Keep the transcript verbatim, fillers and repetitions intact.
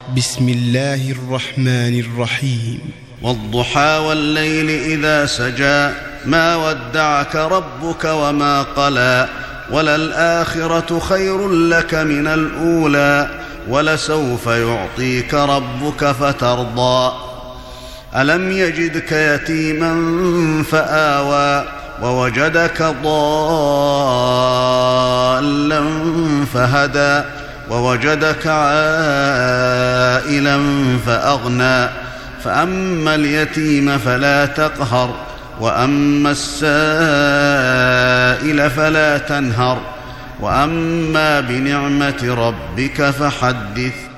بسم الله الرحمن الرحيم. والضحى والليل إذا سجى ما ودعك ربك وما قلى وللآخرة خير لك من الأولى ولسوف يعطيك ربك فترضى ألم يجدك يتيما فآوى ووجدك ضالا فهدى ووجدك عائلا فأغنى فأما اليتيم فلا تقهر وأما السائل فلا تنهر وأما بنعمة ربك فحدث.